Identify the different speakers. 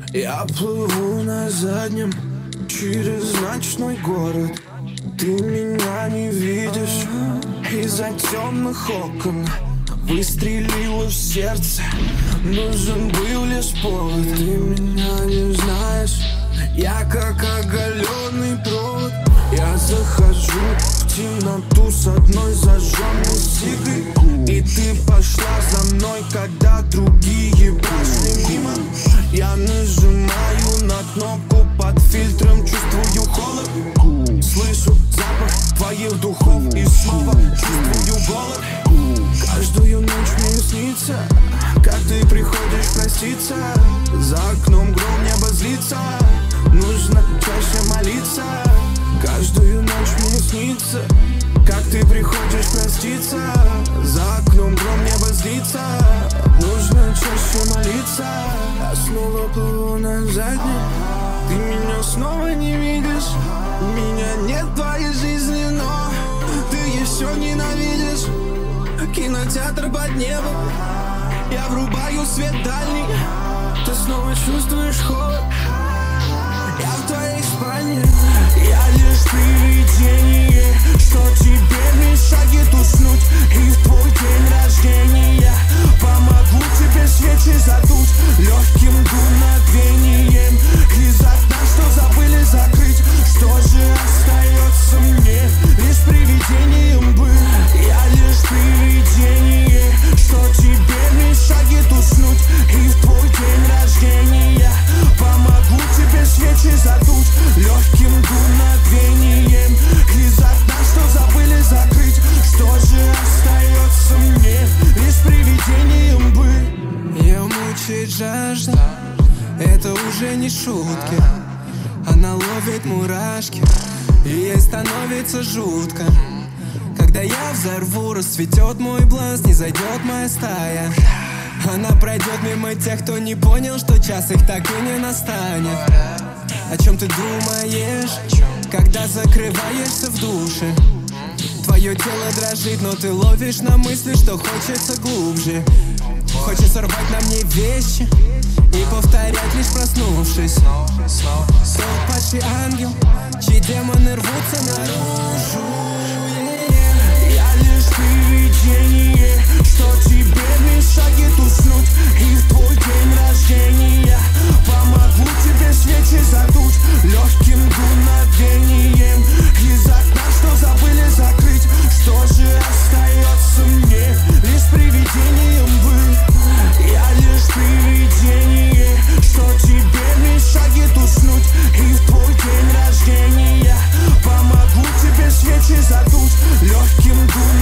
Speaker 1: Я плыву на заднем через ночной город. Ты меня не видишь из-за темных окон. Выстрелила в сердце, нужен был лишь повод. Ты меня не знаешь, я как оголенный провод. Я захожу в темноту с одной зажженной сигой, и ты пошла за мной, когда другие прошли мимо. Я нажимаю на кнопку под фильтром, чувствую холод. Слышу запах твоих духов и снова чувствую голод. Каждую ночь мне снится, как ты приходишь проститься. За окном гром, небо злится, нужно чаще молиться. Каждую ночь мне снится, как ты приходишь проститься. За окном гром, небо злится, нужно чаще молиться. Я снова плыву на заднем, ты меня снова не видишь. У меня нет твоей жизни, но ты еще ненавидишь. Кинотеатр под небом, я врубаю свет дальний. Ты снова чувствуешь холод, я в твоей спальне. Я лишь привидение, что тебе мешает уснуть. И в твой день рождения помогу тебе свечи задуть легким дуновением из окна, что забыли закрыть. Что же остается мне? Лишь привидением быть. Я лишь привидение, что тебе мешает уснуть. И в твой день рождения помогу тебе свечи задуть легким дуновением из окна, что забыли закрыть. Что же остается мне? Лишь привидением быть.
Speaker 2: Ее мучает жажда, это уже не шутки. Она ловит мурашки, и ей становится жутко. Когда я взорву, расцветет мой бласт, не зайдет моя стая. Она пройдет мимо тех, кто не понял, что час их так и не настанет. О чем ты думаешь, когда закрываешься в душе? Твое тело дрожит, но ты ловишь на мысли, что хочется глубже. Хочется рвать на мне вещи и повторять, лишь проснувшись. Тот падший ангел, чьи демоны рвутся наружу.
Speaker 1: Я лишь привидение, что тебе мешает уснуть. И в твой день рождения помогу тебе свечи задуть легким дуновением из окна, что забыли закрыть. Что же остается мне? Лишь привидением быть. Я лишь привидение, что тебе мешает уснуть. И в твой день рождения помогу тебе свечи задуть легким дуновением